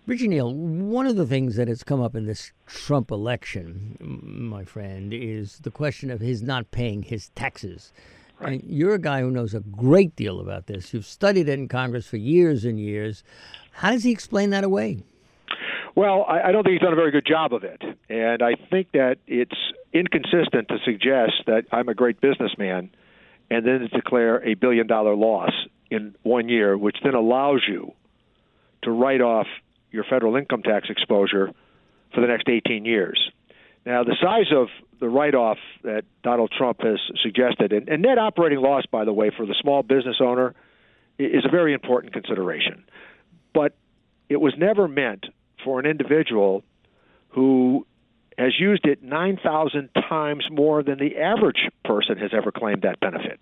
Richard Neal, one of the things that has come up in this Trump election, my friend, is the question of his not paying his taxes. Right. And you're a guy who knows a great deal about this. You've studied it in Congress for years and years. How does he explain that away? Well, I don't think he's done a very good job of it. And I think that it's inconsistent to suggest that I'm a great businessman and then to declare a $1 billion loss in 1 year, which then allows you to write off your federal income tax exposure for the next 18 years. Now, the size of the write-off that Donald Trump has suggested, and net operating loss, by the way, for the small business owner is a very important consideration. But it was never meant for an individual who has used it 9,000 times more than the average person has ever claimed that benefit.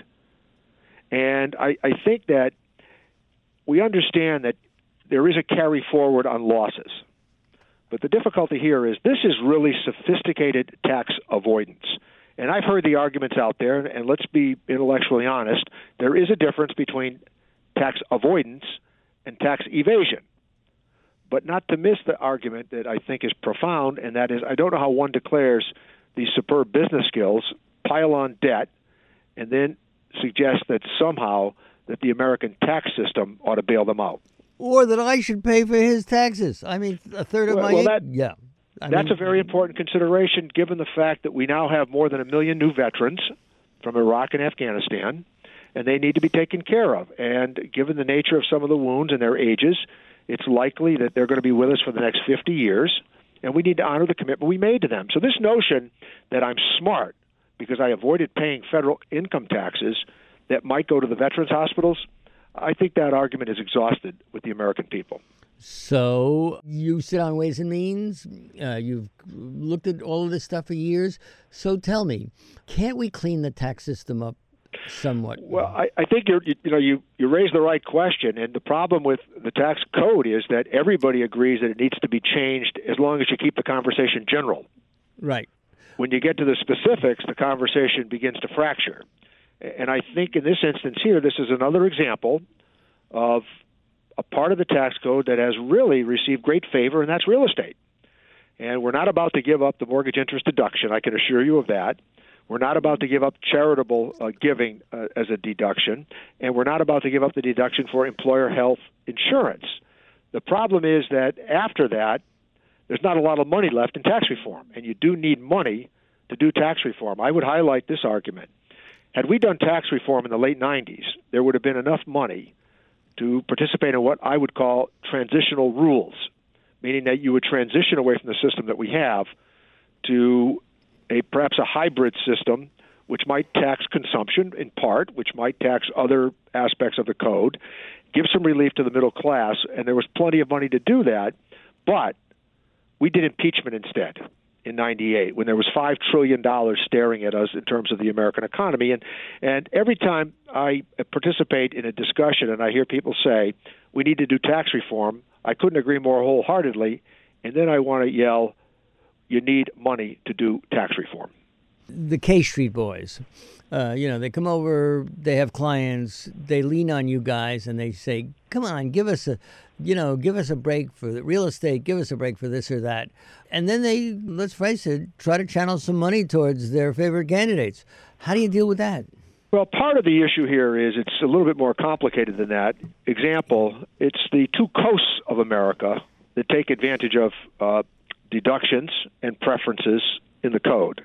And I think that we understand that there is a carry forward on losses. But the difficulty here is this is really sophisticated tax avoidance. And I've heard the arguments out there, and let's be intellectually honest, there is a difference between tax avoidance and tax evasion. But not to miss the argument that I think is profound, and that is I don't know how one declares these superb business skills, pile on debt, and then suggest that somehow that the American tax system ought to bail them out. Or that I should pay for his taxes. I mean, a third of my income. Yeah. That's a very important consideration given the fact that we now have more than 1 million new veterans from Iraq and Afghanistan, and they need to be taken care of. And given the nature of some of the wounds and their ages, it's likely that they're going to be with us for the next 50 years, and we need to honor the commitment we made to them. So this notion that I'm smart because I avoided paying federal income taxes that might go to the veterans hospitals, I think that argument is exhausted with the American people. So you sit on Ways and Means. You've looked at all of this stuff for years. So tell me, can't we clean the tax system up somewhat? Well, I think you raise the right question, and the problem with the tax code is that everybody agrees that it needs to be changed as long as you keep the conversation general. Right. When you get to the specifics, the conversation begins to fracture. And I think in this instance here, this is another example of a part of the tax code that has really received great favor, and that's real estate. And we're not about to give up the mortgage interest deduction, I can assure you of that. We're not about to give up charitable giving as a deduction, and we're not about to give up the deduction for employer health insurance. The problem is that after that, there's not a lot of money left in tax reform, and you do need money to do tax reform. I would highlight this argument. Had we done tax reform in the late 90s, there would have been enough money to participate in what I would call transitional rules, meaning that you would transition away from the system that we have to perhaps a hybrid system, which might tax consumption in part, which might tax other aspects of the code, give some relief to the middle class, and there was plenty of money to do that, but we did impeachment instead in 98 when there was $5 trillion staring at us in terms of the American economy. And every time I participate in a discussion and I hear people say, we need to do tax reform, I couldn't agree more wholeheartedly, and then I want to yell, you need money to do tax reform. The K Street Boys, they come over, they have clients, they lean on you guys, and they say, come on, give us a break for the real estate, give us a break for this or that. And then they, let's face it, try to channel some money towards their favorite candidates. How do you deal with that? Well, part of the issue here is it's a little bit more complicated than that. Example, it's the two coasts of America that take advantage of deductions and preferences in the code.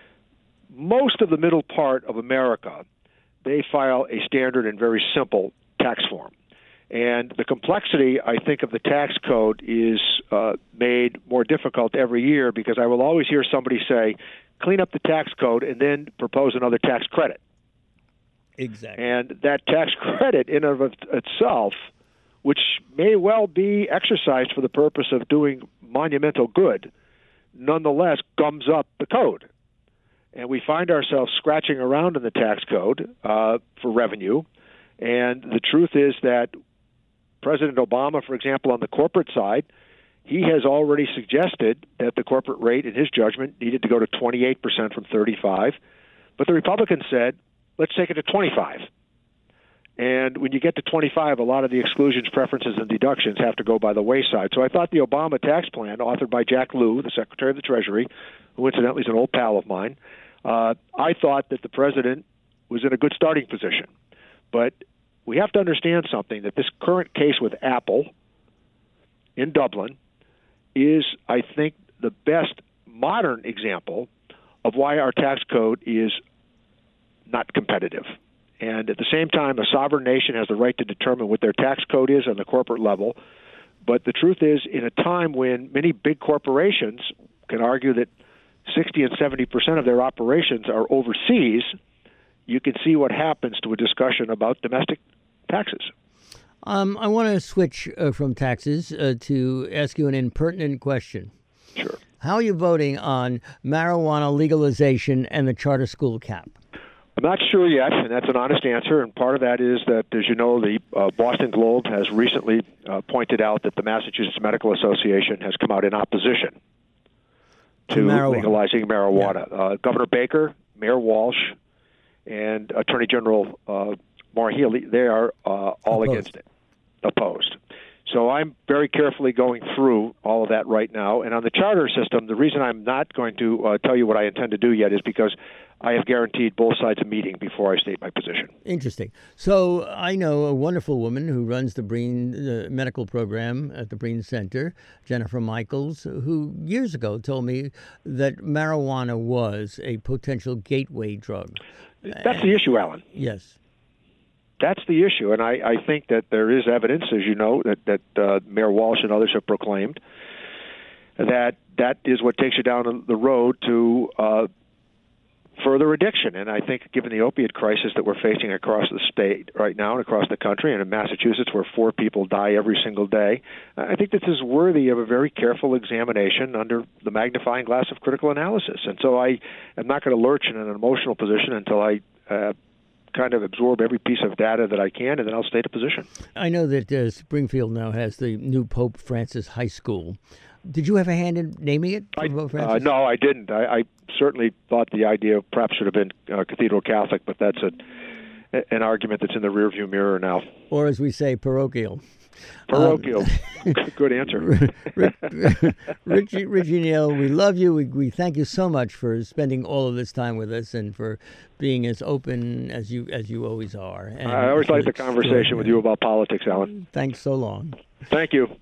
Most of the middle part of America, they file a standard and very simple tax form. And the complexity, I think, of the tax code is made more difficult every year because I will always hear somebody say, clean up the tax code and then propose another tax credit. Exactly. And that tax credit in and of itself, which may well be exercised for the purpose of doing monumental good, nonetheless gums up the code. And we find ourselves scratching around in the tax code for revenue. And the truth is that President Obama, for example, on the corporate side, he has already suggested that the corporate rate, in his judgment, needed to go to 28% from 35%. But the Republicans said, let's take it to 25%. And when you get to 25, a lot of the exclusions, preferences, and deductions have to go by the wayside. So I thought the Obama tax plan, authored by Jack Lew, the Secretary of the Treasury, who incidentally is an old pal of mine, I thought that the president was in a good starting position. But we have to understand something, that this current case with Apple in Dublin is, I think, the best modern example of why our tax code is not competitive. And at the same time, a sovereign nation has the right to determine what their tax code is on the corporate level. But the truth is, in a time when many big corporations can argue that 60 and 70% of their operations are overseas, you can see what happens to a discussion about domestic taxes. I want to switch from taxes to ask you an impertinent question. Sure. How are you voting on marijuana legalization and the charter school cap? I'm not sure yet, and that's an honest answer. And part of that is that, as you know, the Boston Globe has recently pointed out that the Massachusetts Medical Association has come out in opposition to legalizing marijuana. Yeah. Governor Baker, Mayor Walsh, and Attorney General Maura Healey, they are all against it, opposed. So I'm very carefully going through all of that right now. And on the charter system, the reason I'm not going to tell you what I intend to do yet is because I have guaranteed both sides a meeting before I state my position. Interesting. So I know a wonderful woman who runs the Breen medical program at the Breen Center, Jennifer Michaels, who years ago told me that marijuana was a potential gateway drug. That's the issue, Alan. Yes. That's the issue, and I think that there is evidence, as you know, that Mayor Walsh and others have proclaimed, that is what takes you down the road to further addiction. And I think given the opiate crisis that we're facing across the state right now and across the country, and in Massachusetts where 4 people die every single day, I think this is worthy of a very careful examination under the magnifying glass of critical analysis. And so I am not going to lurch in an emotional position until I kind of absorb every piece of data that I can, and then I'll state a position. I know that Springfield now has the new Pope Francis High School. Did you have a hand in naming it? No, I didn't. I certainly thought the idea perhaps should have been Cathedral Catholic, but that's an argument that's in the rearview mirror now. Or as we say, parochial. Parochial. Good answer. Richie Neal, we love you. We thank you so much for spending all of this time with us and for being as open as you always are. And I always like the conversation with you about politics, Alan. Thanks so long. Thank you.